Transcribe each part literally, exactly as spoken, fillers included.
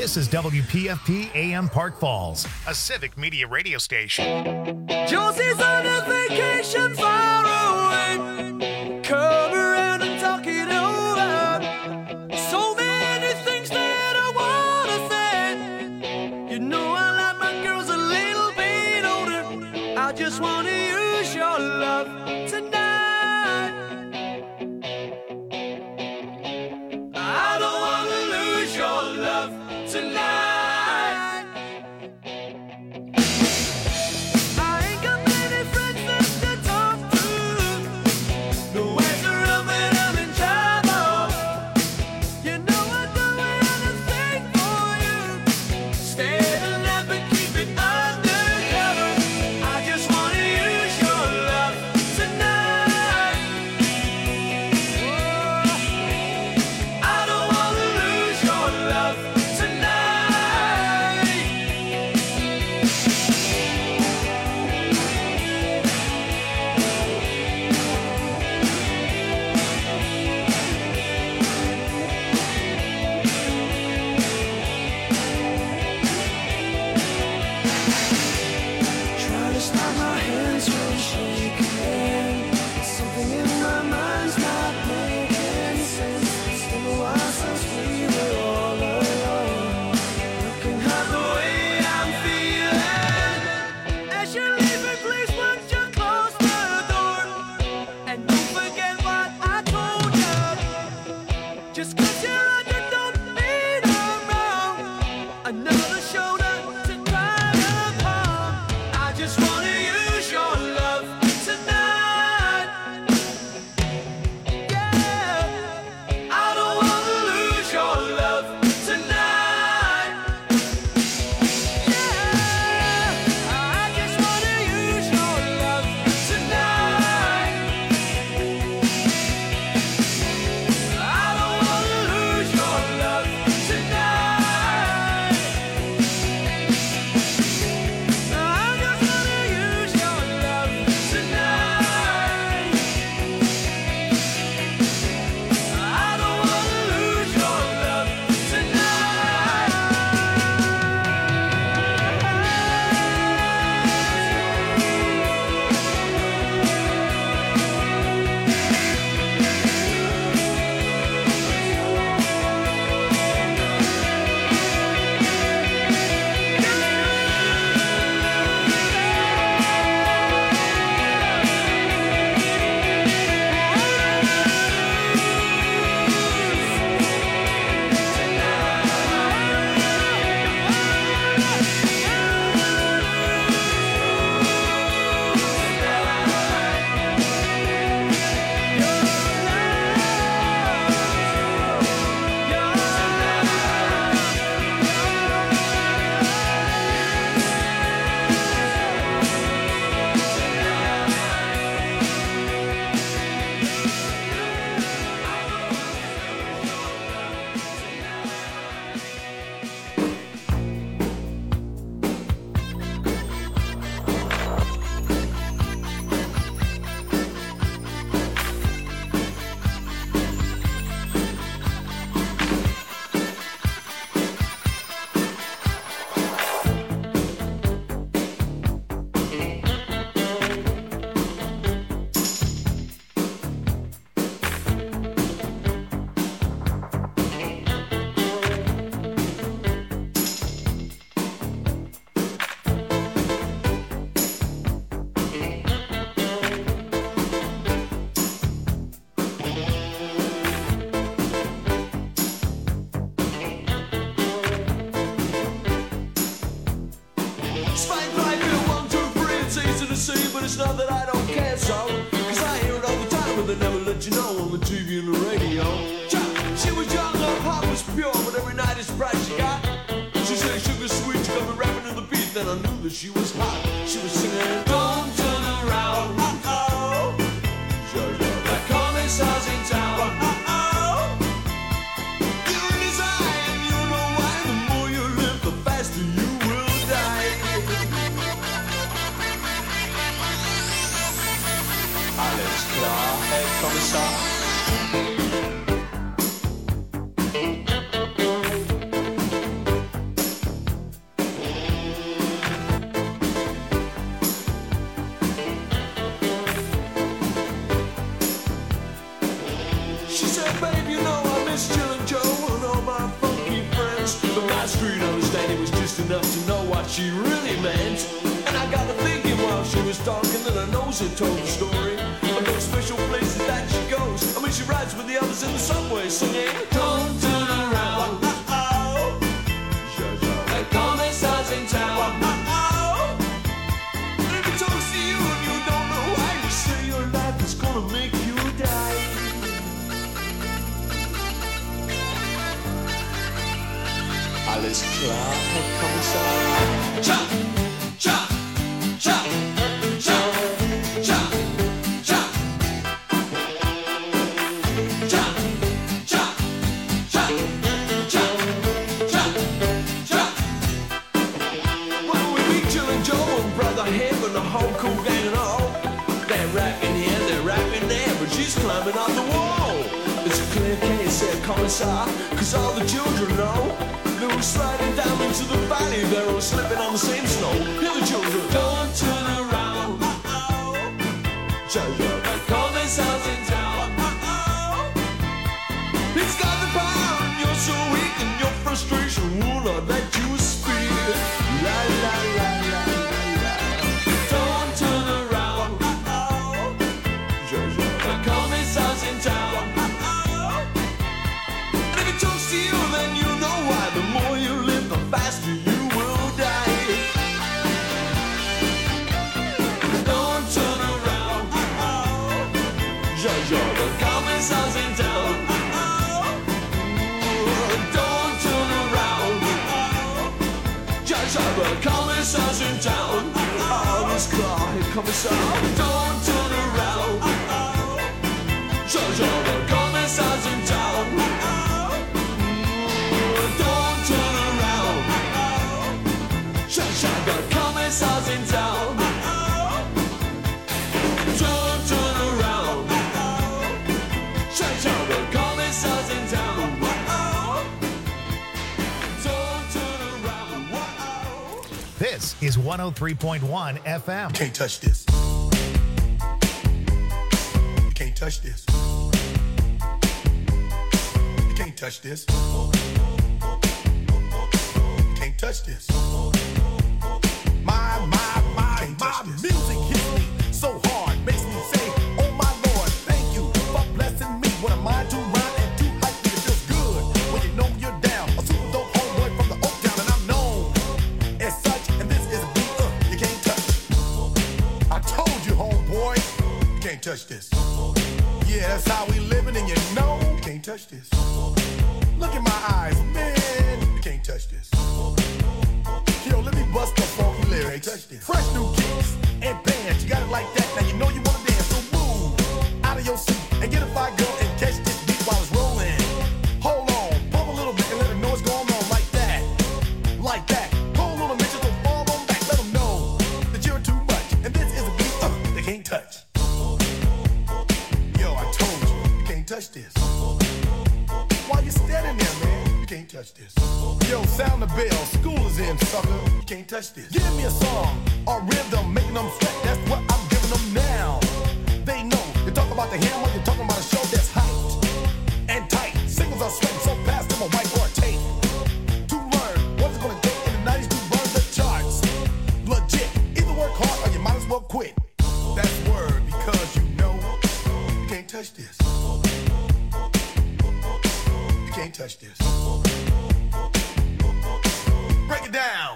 This is W P F P A M Park Falls, a civic media radio station. Josie's on a vacation far away. Come around and talk it over. So many things that I wanna say. You know I like my girls a little bit older. I just wanna use your love tonight. I don't wanna lose your love tonight. But it's not that I don't care, so cause I hear it all the time, but they never let you know on the T V and the radio. She was young, her heart was pure, but every night it's bright she got. She said sugar sweet, she got me rapping to the beat, then I knew that she was hot. She was singing, don't turn around, uh-oh, that commissar's in town, uh-oh. You're in his eye, and you know why, the more you live, the faster you will die. Alles klar, Herr Kommissar. she really meant. And I got to thinking while she was talking that her nose had told the story of those special places that she goes. I mean, she rides with the others in the subway singing, don't turn around. Uh-oh. The commissar's in town. Uh-oh. And if he talks to you and you don't know why, you say your life is gonna make you die. Alles klar, Herr Kommissar? Cha, cha, cha, cha, cha, cha. Cha, cha, cha, cha, cha, cha. Well, we meet Jill and Joe and Brother Him and the whole cool gang and all. They're rapping here, they're rapping there, but she's climbing on the wall. It's a clear case, Herr Kommissar, 'cause all the children know. They were sliding down into the valley, they were slipping on the same snow. Hear the children, don't turn around. Uh-oh. Jojo, the commissar's in town. Uh-oh. He's got the power and you're so weak and your frustration will not let you speak. La la la la la la. Don't turn around. Uh-oh. Jojo, the commissar's in town. Uh-oh. And if he talks to you, then you know why. The more you live, the faster you will die. Don't turn around. Uh-oh. Jojo, the commissar's in town. Uh-oh. Don't turn around. Uh-oh. Jojo, the commissar's in town. Oh, this car, Herr Kommissar. Don't turn around. Uh-oh. Jojo, the commissar's in town. Uh-oh. Don't turn around. Shut the commissar's in town. Don't turn around. Shut the commissar's in town. Don't turn around. This is one oh three point one F M. Can't touch this. You can't touch this. You can't touch this. You can't touch this. My, my, my, my music hits me so hard, makes me say, oh my Lord, thank you for blessing me. What am I to rhyme and to hype me? It feels good when you know you're down. A super dope homeboy from the Oak Town, and I'm known as such. And this is a beat uh, you can't touch. I told you, homeboy, you can't touch this. Yeah, that's how we living, and you know you can't touch this. Look in my eyes, man, you can't touch this. Yo, let me bust the funky lyrics. Fresh new kicks and bands, you got it like that. Now you know you wanna dance, so move out of your seat and get a fire girl and catch this beat while it's rolling. Hold on, pump a little bit and let them know what's going on like that, like that. Hold on a minute, just don't fall on back. Let them know that you're too much, and this is a beat uh, they can't touch. Yo, I told you, you can't touch this. Why you standing there, man? You can't touch this. Yo, sound the bell, school is in, sucker. You can't touch this. Give me a song or rhythm, making them sweat. That's what I'm giving them now. They know. You talk about the hammer, you're talking about a show that's hyped and tight. Singles are sweating so fast, them a white or a tape. To learn what's it gonna take in the nineties to burn the charts. Legit. Either work hard or you might as well quit. That's word because you know you can't touch this. You can't touch this. Break it down.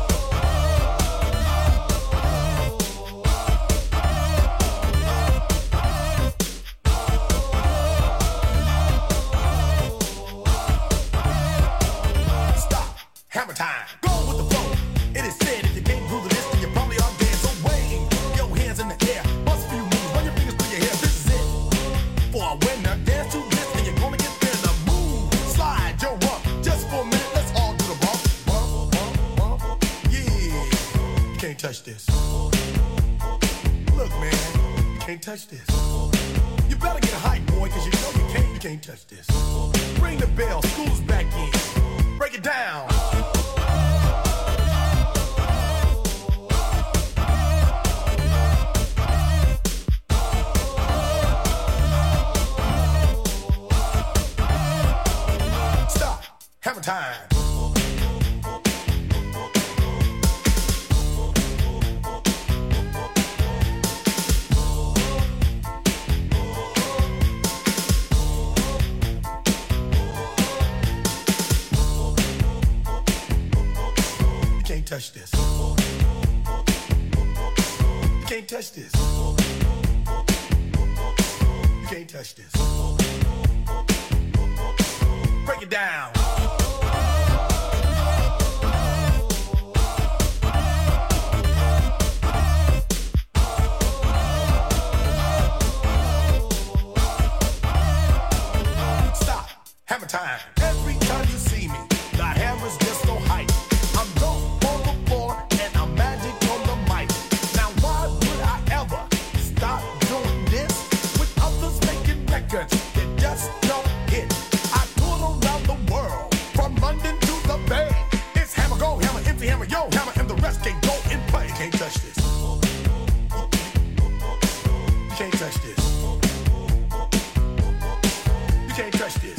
Stop. Hammer time. Go with the flow. It is said if you can't groove this, then you probably are dead. So wave your hands in the air. Bust a few moves. Run your fingers through your hair. This is it. For a winner, dance to this, and you're gonna get there. The move. Slide your rump. Just for a minute, let's all do the bump. Bump, bump, bump. Yeah. You can't touch this. Look, man. You can't touch this. You better get hype, boy, cause you know you can't, you can't touch this. Ring the bell. School's back in. Break it down. Stop. Hammer time. can't touch this. You can't touch this. Break it down. Stop. Hammer time. Every time you see me, the hammer's just so hype. I'm dope on the floor and I'm magic on the mic. Now why would I ever stop doing this with others making records that just don't hit? I tour around the world from London to the Bay. It's hammer go, hammer empty, hammer yo, hammer, and the rest can go and play. You can't touch this. You can't touch this. You can't touch this.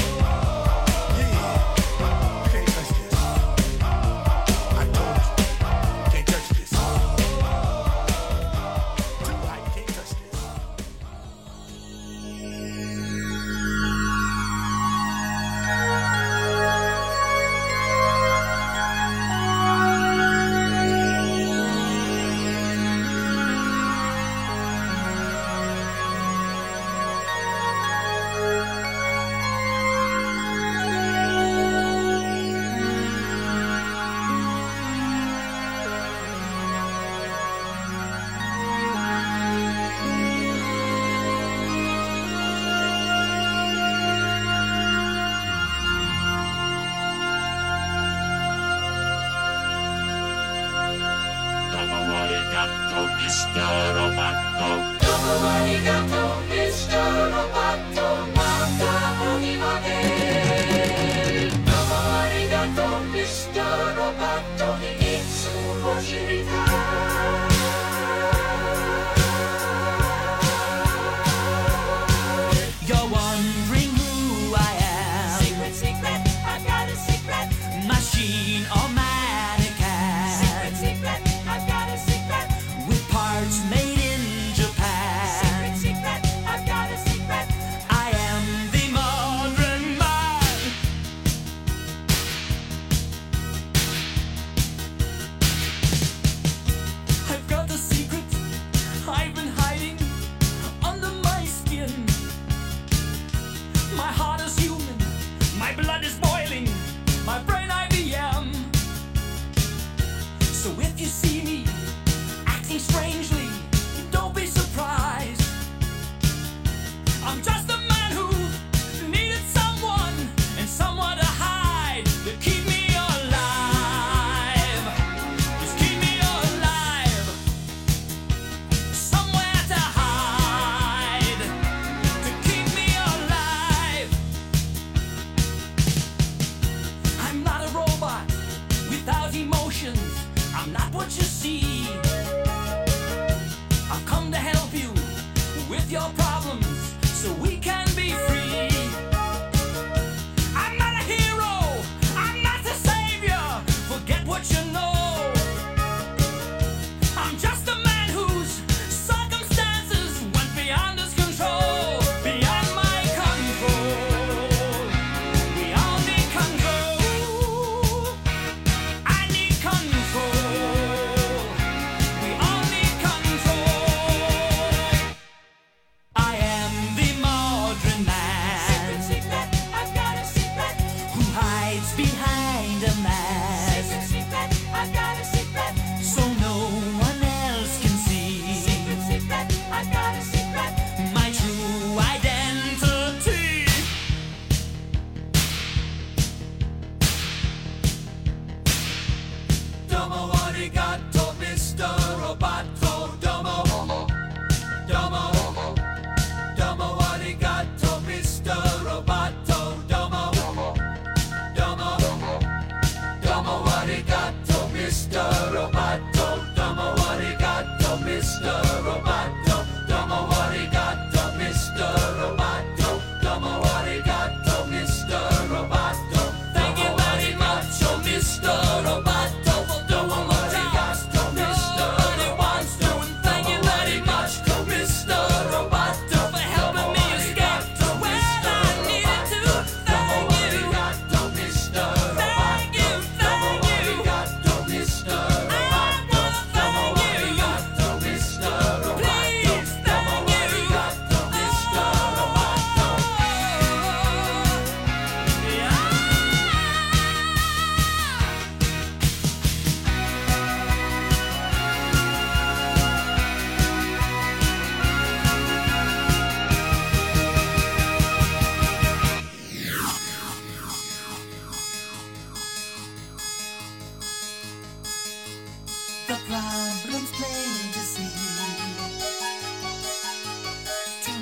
I'm not what you see. I've come to help you with your problems so we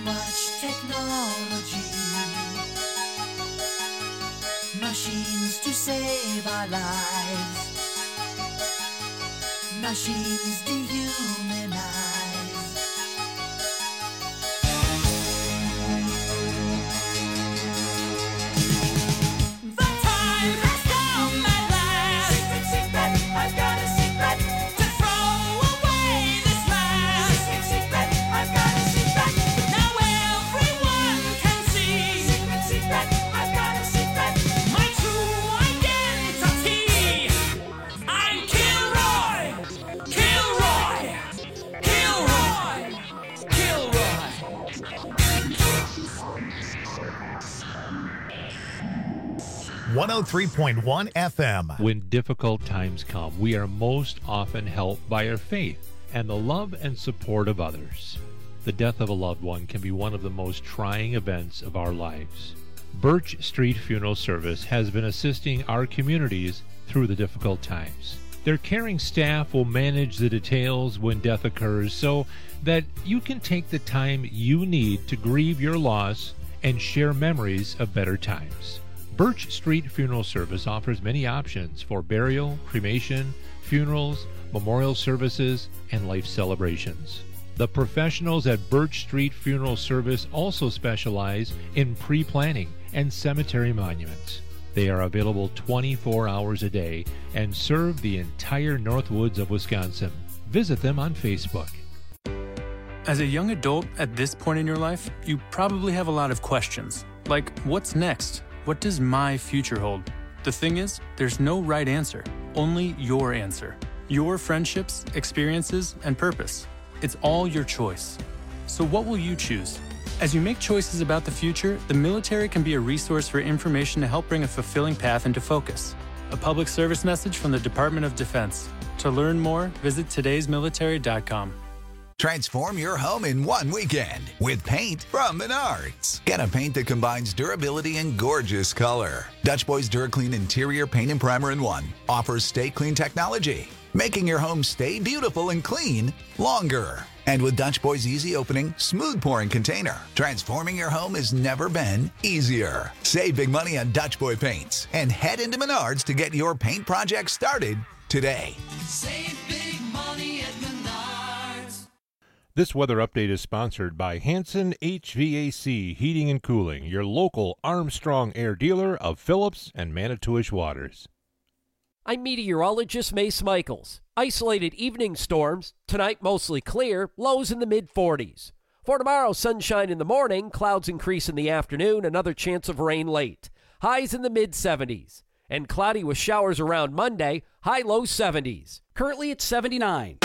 much technology, machines to save our lives, machines dehumanize. one oh three point one F M. When difficult times come, we are most often helped by our faith and the love and support of others. The death of a loved one can be one of the most trying events of our lives. Birch Street Funeral Service has been assisting our communities through the difficult times. Their caring staff will manage the details when death occurs so that you can take the time you need to grieve your loss and share memories of better times. Birch Street Funeral Service offers many options for burial, cremation, funerals, memorial services, and life celebrations. The professionals at Birch Street Funeral Service also specialize in pre-planning and cemetery monuments. They are available twenty-four hours a day and serve the entire Northwoods of Wisconsin. Visit them on Facebook. As a young adult at this point in your life, you probably have a lot of questions. Like, what's next? What does my future hold? The thing is, there's no right answer, only your answer. Your friendships, experiences, and purpose. It's all your choice. So what will you choose? As you make choices about the future, the military can be a resource for information to help bring a fulfilling path into focus. A public service message from the Department of Defense. To learn more, visit todays military dot com. Transform your home in one weekend with paint from Menards. Get a paint that combines durability and gorgeous color. Dutch Boys DuraClean Interior Paint and Primer in One offers Stay Clean technology, making your home stay beautiful and clean longer. And with Dutch Boy's easy opening, smooth pouring container, transforming your home has never been easier. Save big money on Dutch Boy paints and head into Menards to get your paint project started today. Save big money at Menards. This weather update is sponsored by Hanson H V A C Heating and Cooling, your local Armstrong Air dealer of Phillips and Manitowish Waters. I'm meteorologist Mace Michaels. Isolated evening storms, tonight mostly clear, lows in the mid forties. For tomorrow, sunshine in the morning, clouds increase in the afternoon, another chance of rain late. Highs in the mid seventies. And cloudy with showers around Monday, high low seventies. Currently at seventy-nine.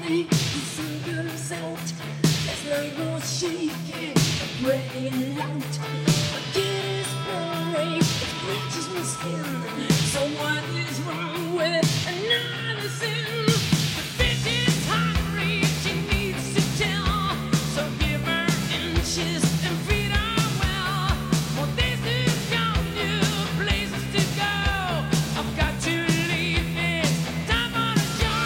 morning, the sun comes out. There's night was shaking, breaking out. My kid is burning, it scratches my skin. So what is wrong with another sin? The bitch is hungry, she needs to tell. So give her inches and feed her well. More days to count, new places to go. I've got to leave this time for the show.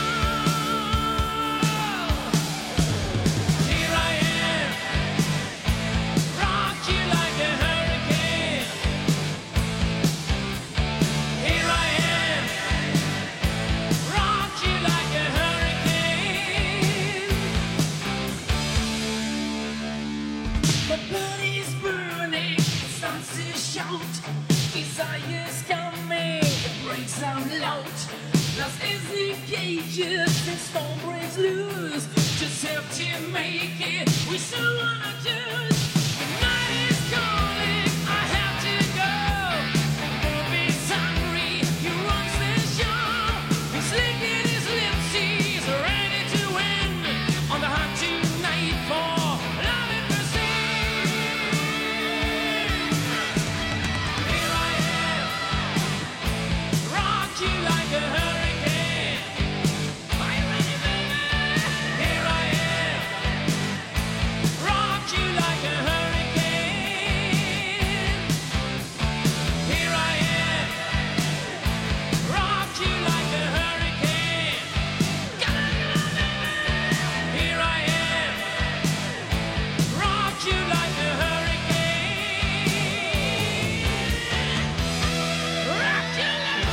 Here I am, rock you like a hurricane. Here I am, rock you like a hurricane. My body's burning, it starts to shout. Desire's coming, it breaks out loud. Lost is the cages, the storm breaks loose. Just have to make it, we still wanna choose. The night is calling, I have to go. The wolf is hungry, he runs the show. He's licking his lips, he's ready to win. On the hunt tonight for love and mercy. Here I am, rock you like a hurricane. Are you ready, baby? Here I am, rock you like a hurricane. Here I am, rock you like a hurricane. Come on, come on, baby. Here I am, rock you like a hurricane. Rock you like a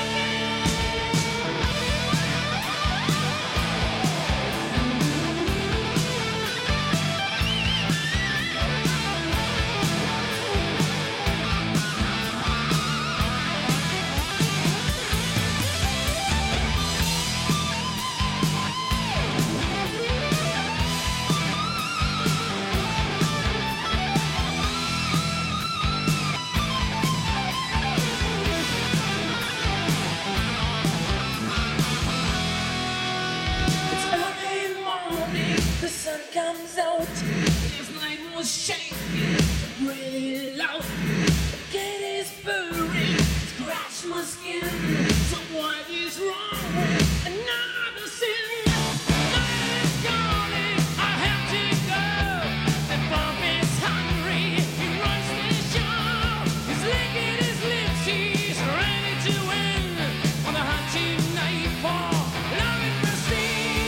It's early morning, the sun comes out. This night was shaking, really loud. The cat is purring, scratch my skin. So what is wrong with another sin? Night is calling, I have to go. The bomb is hungry, he runs the show. He's licking his lips, he's ready to win. On the hunt tonight for love and mercy.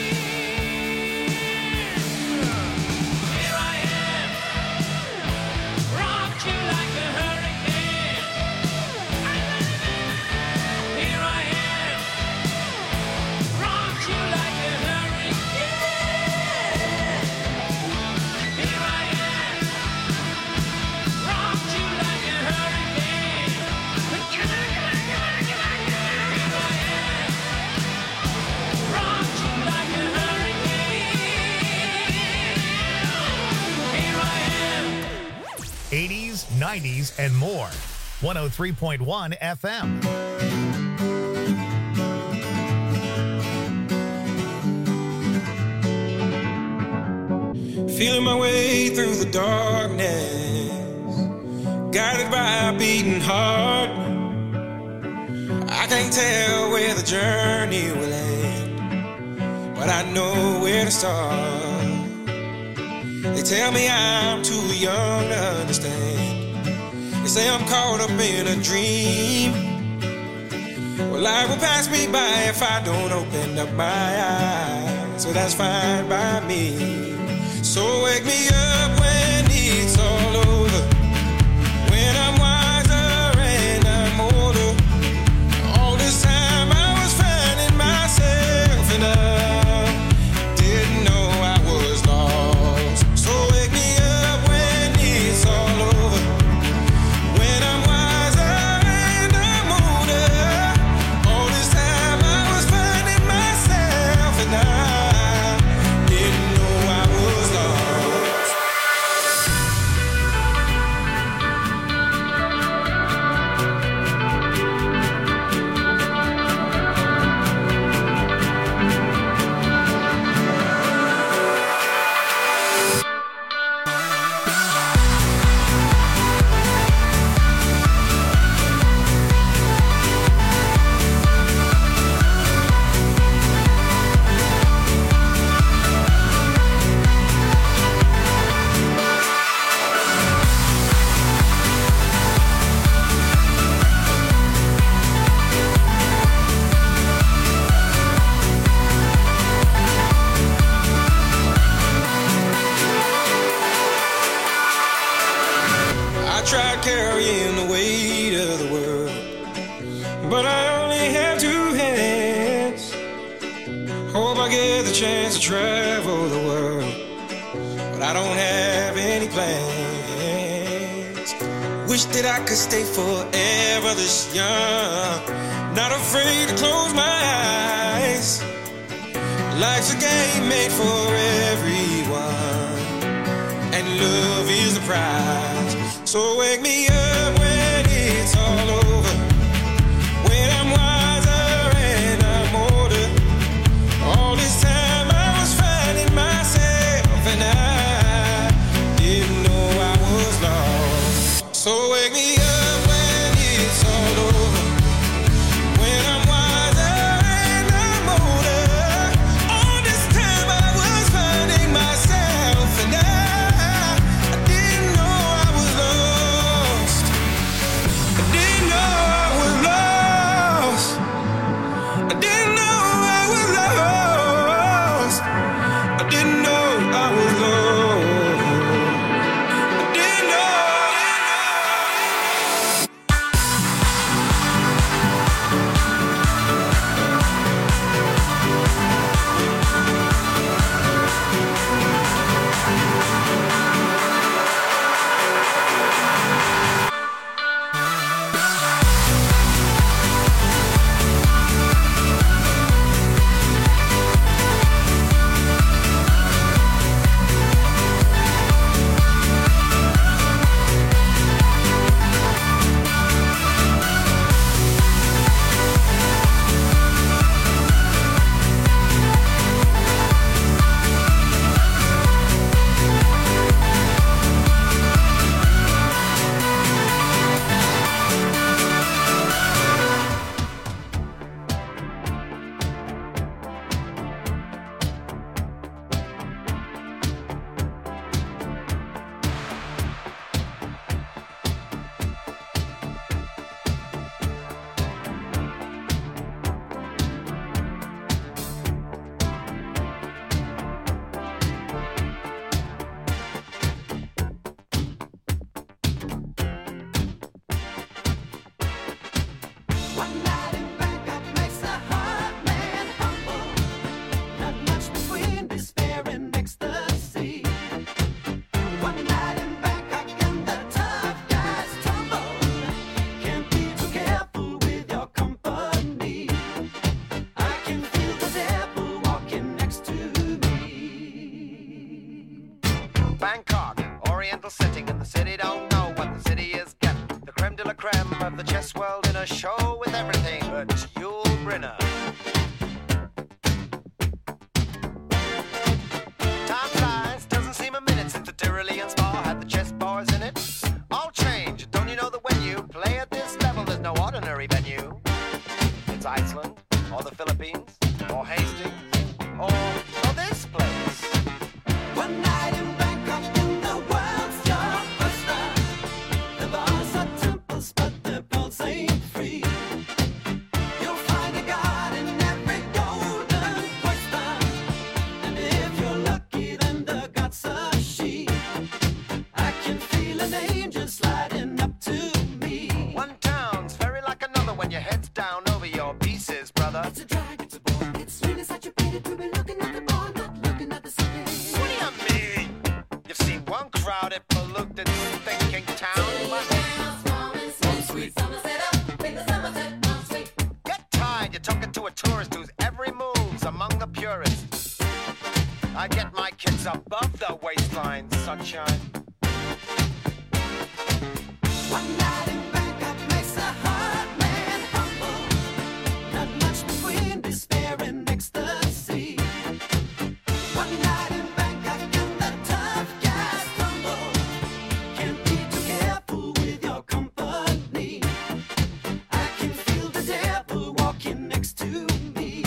Here I am, rock you like a hurricane. Here I am, rock you like a hurricane. Here I am, rock you like a hurricane. Here I am, rock you like a hurricane. Here I am. eighties, nineties, and more. one oh three point one F M. Feeling my way through the darkness, guided by a beating heart. I can't tell where the journey will end, but I know where to start. They tell me I'm too young to understand. They say I'm caught up in a dream. Well, life will pass me by if I don't open up my eyes. So that's fine by me. So wake me up when it's all over, when I'm wiser and I'm older. All this time I was finding myself and I didn't know I was lost. So wake me up when it's all over, when I'm wiser and I'm older. All this time I was finding myself and I didn't know I was lost. Hope I get the chance to travel the world, but I don't have any plans. Wish that I could stay forever this young, not afraid to close my eyes. Life's a game made for everyone, and love is the prize. So wake me up when it's all over, when I'm wiser and I'm older. All this time I was finding myself, and I didn't know I was lost. So wake me up when it's all over, when I'm wiser and I'm older. All this time I was finding myself, and I, I didn't know I was lost. I didn't know I was lost. I didn't know I was lost. I didn't know I was lost. I didn't know. Bangkok, oriental setting, and the city don't know what the city is getting. The creme de la creme of the chess world in a show with everything but Yul Brynner. Time flies, doesn't seem a minute since the Tyrolean Spa had the chess bars in it. All change, don't you know that when you play at this level, there's no ordinary venue? It's Iceland, or the Philippines, or Hastings, or, or this place. One night in Bangkok, in the world's your first love. The bars are temples, but the pulse ain't free. You'll find a god in every golden oyster, and if you're lucky, then the god's a she. I can feel an angel sliding up to me. One town's very like another when your head's down over your pieces, brother. It's a drag, it's a bore, it's really such a pity to be looking at the bar, not looking at the city. What do you mean? You've seen one crowded, polluted, thinking town. Get tired, you're talking to a tourist whose every move's among the purists. I get my kids above the waistline, sunshine. One night in Bangkok makes a hard man humble. Not much between despair and ecstasy. One night in Bangkok and the tough guys tumble. Can't be too careful with your company. I can feel the devil walking next to me.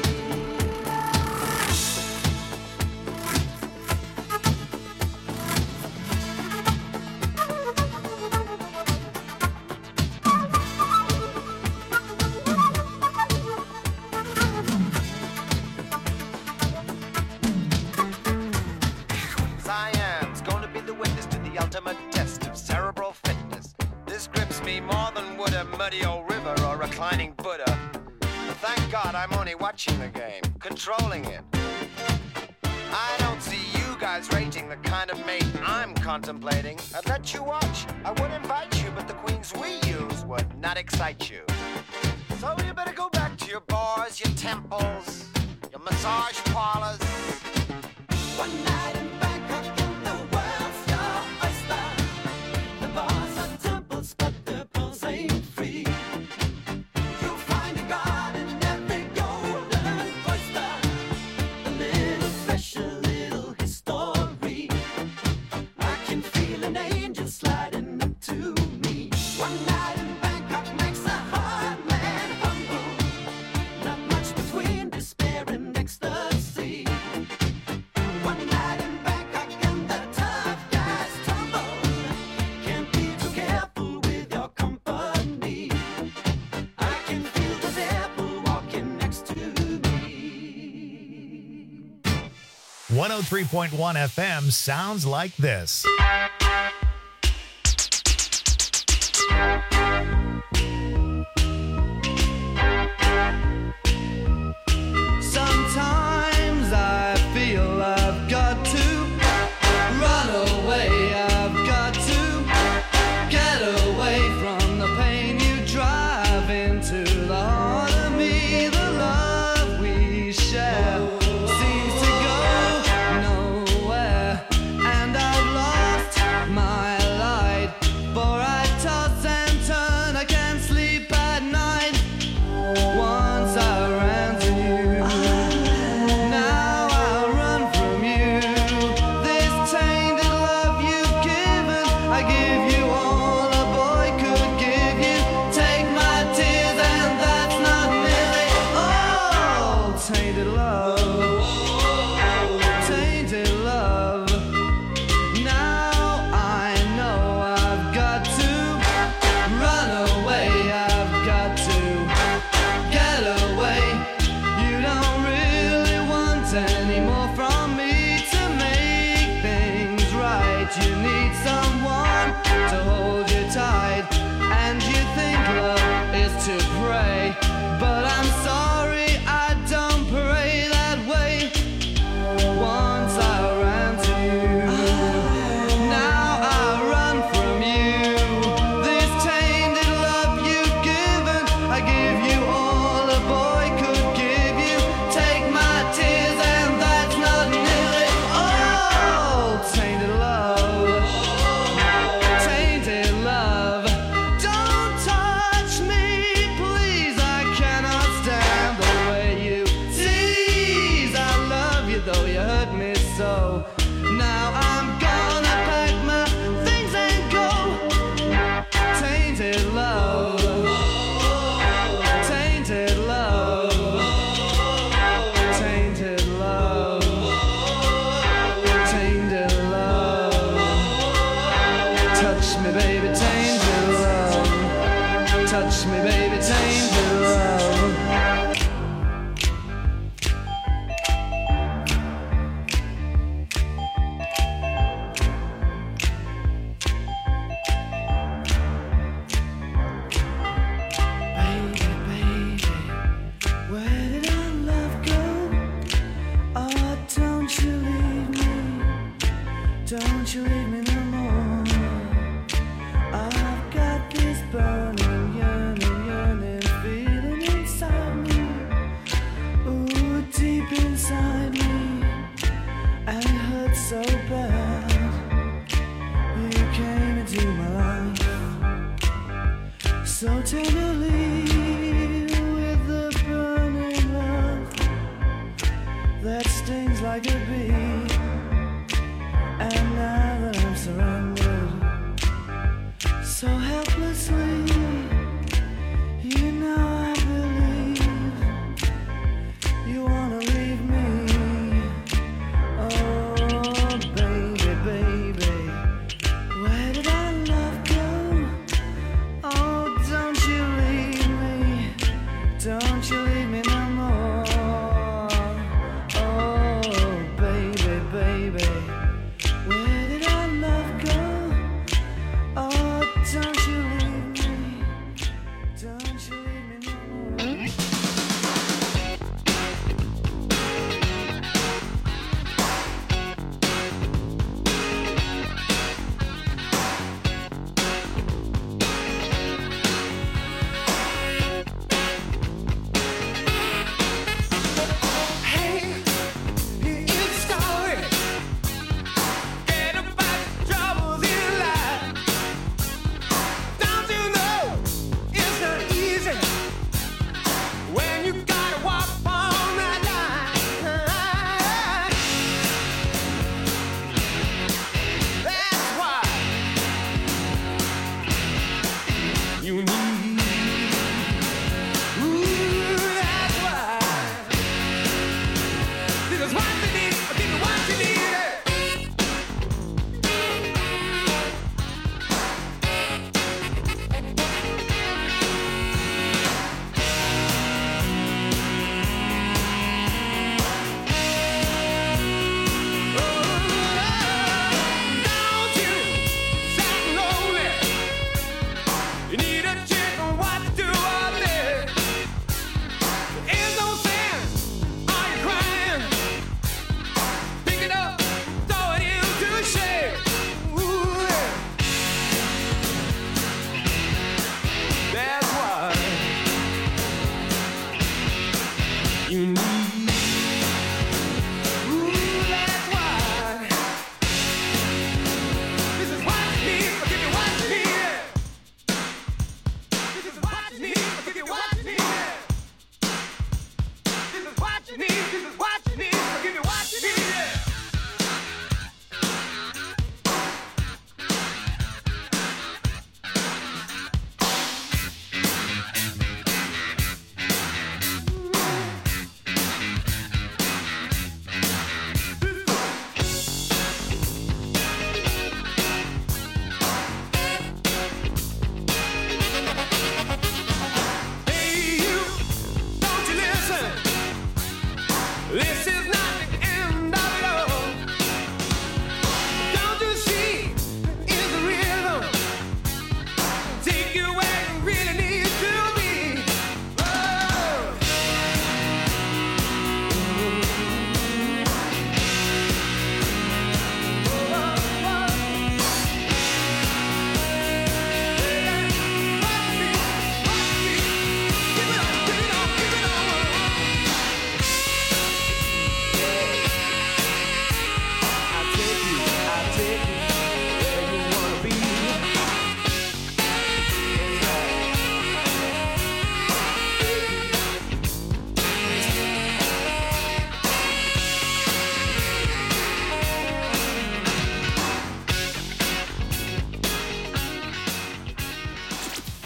Siam's going to be the witness to the ultimate test of cerebral fitness. This grips me more than would a muddy old river or reclining Buddha. Thank God I'm only watching the game, controlling it. I don't see you guys rating the kind of mate I'm contemplating. I'd let you watch, I would invite you, but the queens we use would not excite you. So you better go back to your bars, your temples, your massage parlors. One night in Bangkok in the world star oyster. The bars are temples, but the pulse ain't free. You'll find a god in every golden oyster. A little fresh, a little history. I can feel an angel sliding up to me. One night in Bangkok makes a hard man humble. Not much between despair and ecstasy. One night in Bangkok and the tough guys tumble. Can't be too careful with your company. I can feel the devil walking next to me. one oh three point one F M sounds like this. Sometimes I feel I've got to run away. I've got to get away from the pain you drive into the heart of me. The love we share seems to go nowhere, and I've lost my light. For I toss and turn, I can't sleep at night. Once I ran to you, now I run from you. This tainted love you've given, I give you all a boy could give you. Take my tears and that's not nearly all. Tainted love, tainted love. Now I know I've got to run away. I've got to get away. You don't really want any more from me to make things right. You need someone to hold you tight, and you think love is to pray. But I'm sorry, I don't pray that way. Once I ran to you, now I run from you. This tainted love you've given, I give you all a boy could give you. Take my tears and that's not nearly all. Tainted love, tainted love. Don't touch me, please. I cannot stand the way you tease. I love you though you hurt me so. Now I'm gonna pack my things and go. Tainted love, tainted love, tainted love, tainted love. Touch me, baby, tainted love. Touch me, baby, tainted love. Baby, baby, where did our love go? Oh, don't you leave me, don't you leave me no more. I've got this burning, yearning, yearning feeling inside me. Ooh, deep inside me, and it hurts so bad. You came into my life so tenderly, with the burning love that stings like a bee. And now that I'm surrounded so helplessly, you know I believe you wanna leave me. Oh, baby, baby, where did our love go? Oh, don't you leave me, don't you leave me no more. Oh, baby,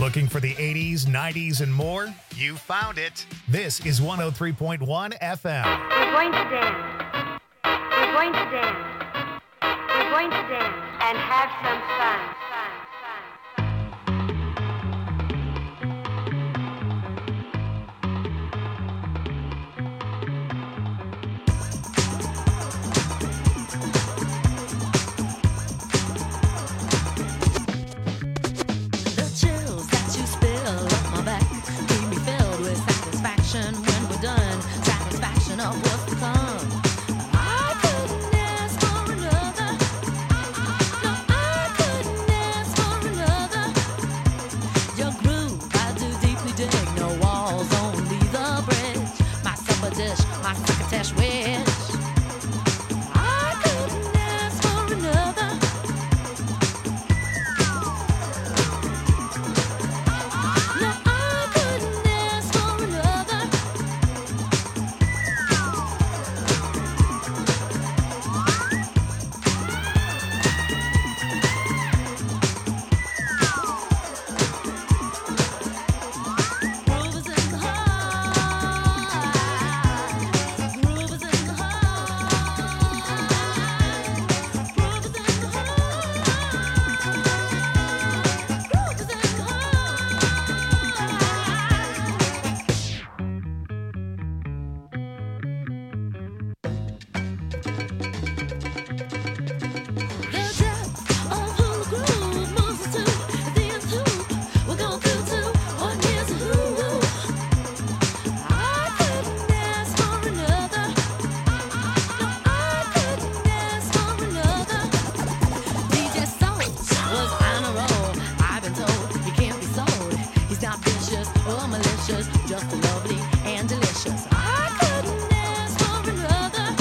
Looking for the eighties, nineties, and more? You found it. This is one oh three point one F M. We're going to dance. We're going to dance. We're going to dance and have some fun. When we're done, satisfaction of what's to come. I couldn't ask for another. No, I couldn't ask for another. Your groove, I do deeply dig. No walls, only the bridge. My supper dish, my crocketesh wish. I couldn't ask for another. No, I couldn't ask for another. Just lovely and delicious. I couldn't ask for another.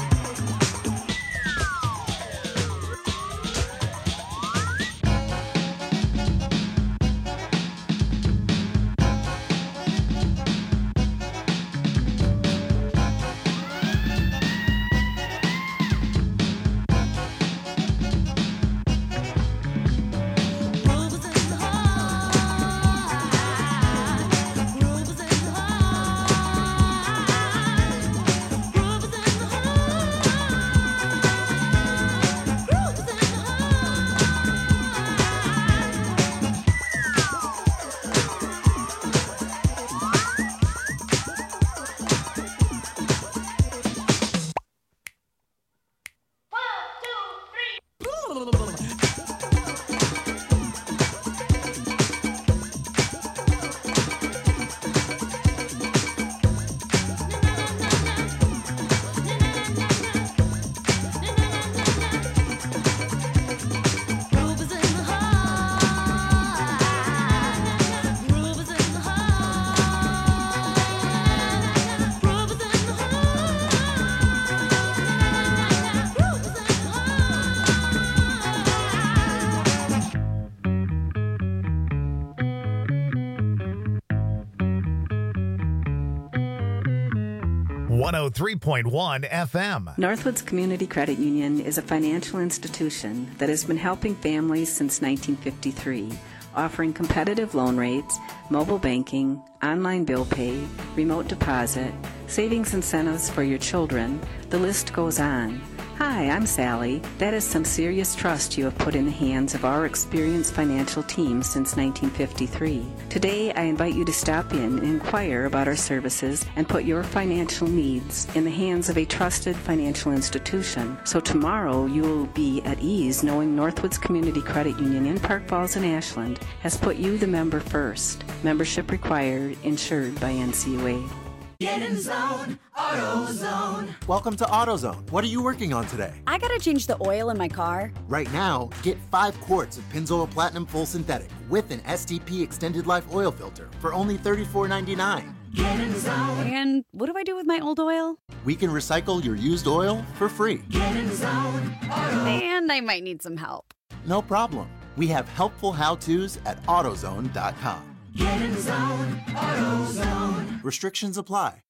one oh three point one F M. Northwoods Community Credit Union is a financial institution that has been helping families since nineteen fifty-three, offering competitive loan rates, mobile banking, online bill pay, remote deposit, savings incentives for your children. The list goes on. Hi, I'm Sally. That is some serious trust you have put in the hands of our experienced financial team since nineteen fifty-three. Today, I invite you to stop in and inquire about our services and put your financial needs in the hands of a trusted financial institution. So tomorrow, you will be at ease knowing Northwoods Community Credit Union in Park Falls and Ashland has put you the member first. Membership required, insured by N C U A. Get in zone, AutoZone. Welcome to AutoZone. What are you working on today? I gotta change the oil in my car. Right now, get five quarts of Pennzoil Platinum Full Synthetic with an S T P Extended Life Oil Filter for only thirty-four ninety-nine. Get in zone. And what do I do with my old oil? We can recycle your used oil for free. Get in zone, Auto. And I might need some help. No problem. We have helpful how-tos at AutoZone dot com. Get in zone, AutoZone. Restrictions apply.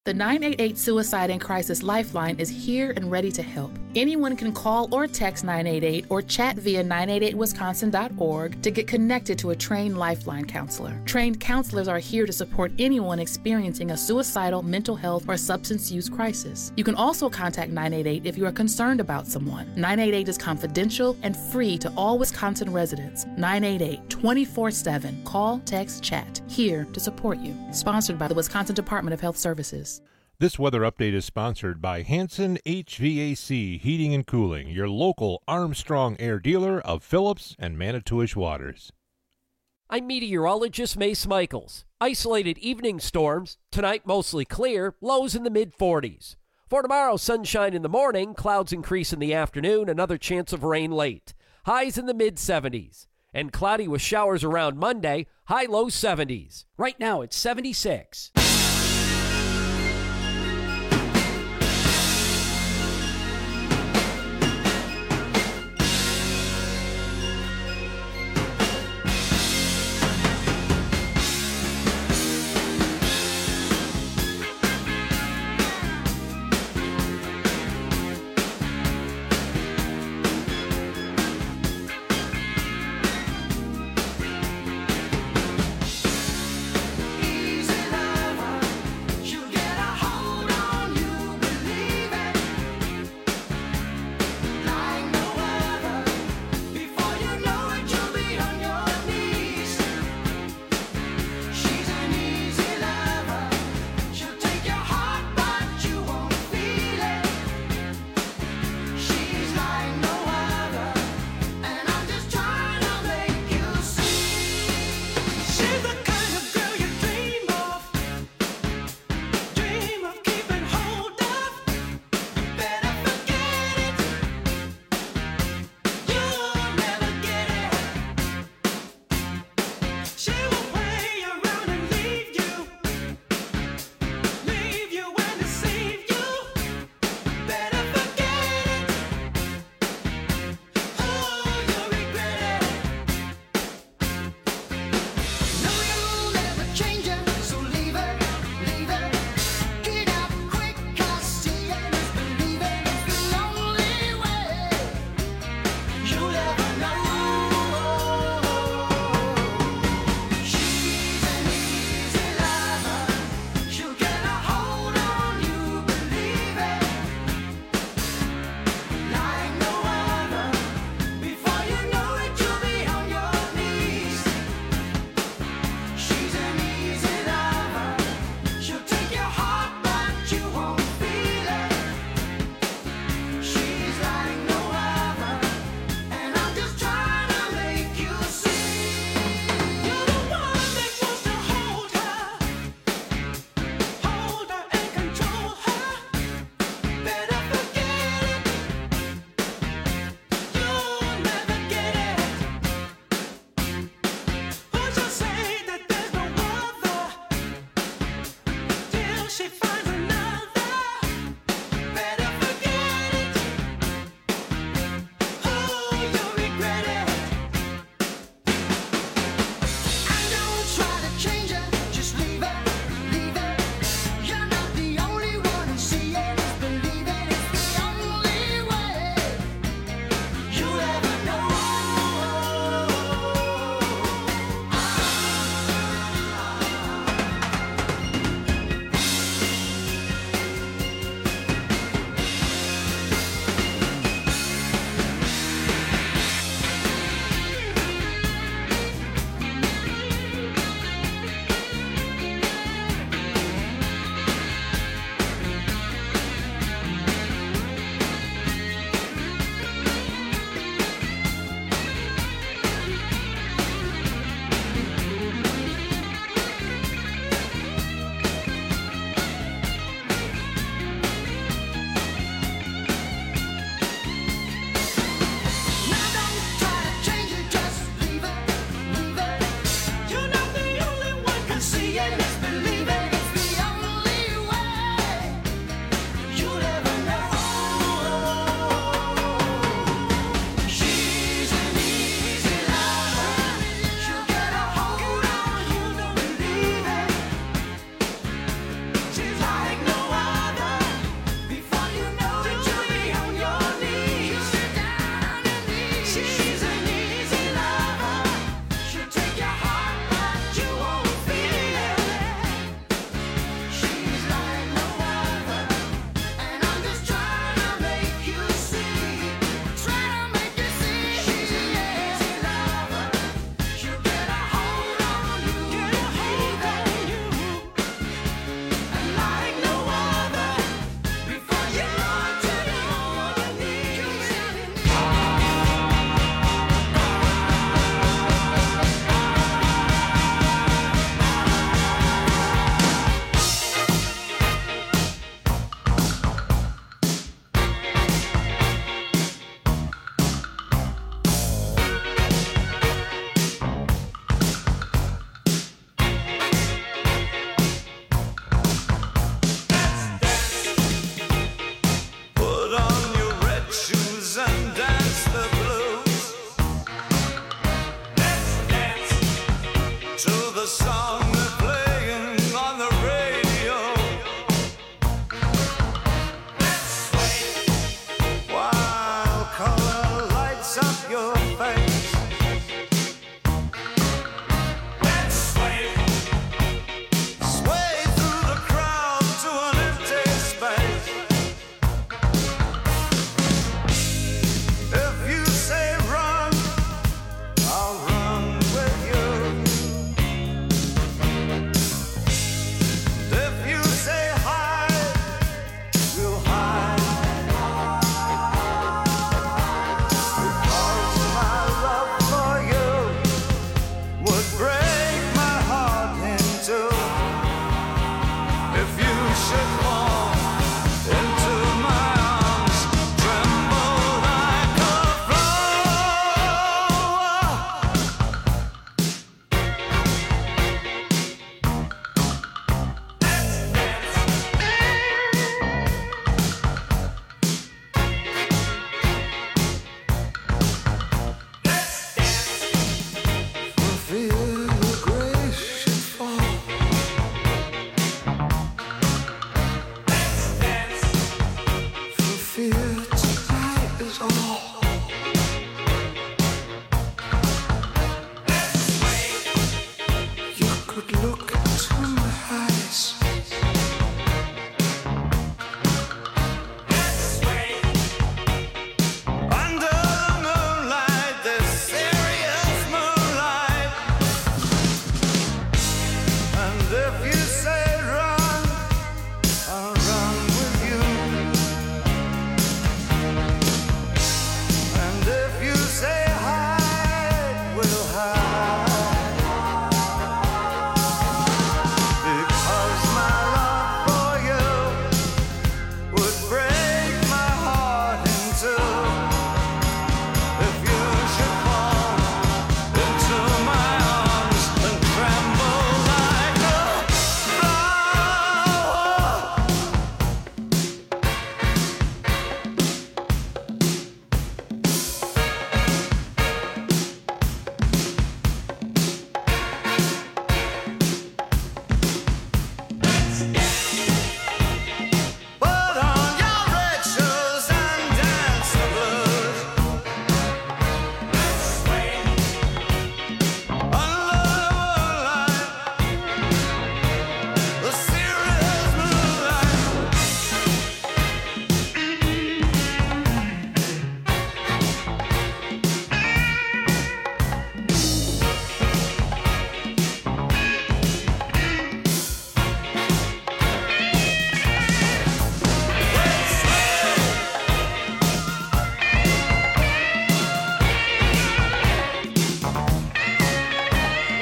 The nine eight eight Suicide and Crisis Lifeline is here and ready to help. Anyone can call or text nine eight eight or chat via nine eight eight wisconsin dot org to get connected to a trained Lifeline counselor. Trained counselors are here to support anyone experiencing a suicidal, mental health, or substance use crisis. You can also contact nine eight eight if you are concerned about someone. nine eight eight is confidential and free to all Wisconsin residents. nine eight eight, twenty-four seven. Call, text, chat. Here to support you. Sponsored by the Wisconsin Department of Health Services. This weather update is sponsored by Hanson H V A C Heating and Cooling, your local Armstrong Air dealer of Phillips and Manitowish Waters. I'm meteorologist Mace Michaels. Isolated evening storms. Tonight mostly clear. Lows in the mid forties. For tomorrow, sunshine in the morning. Clouds increase in the afternoon. Another chance of rain late. Highs in the mid seventies. And cloudy with showers around Monday. High low seventies. Right now it's seventy-six.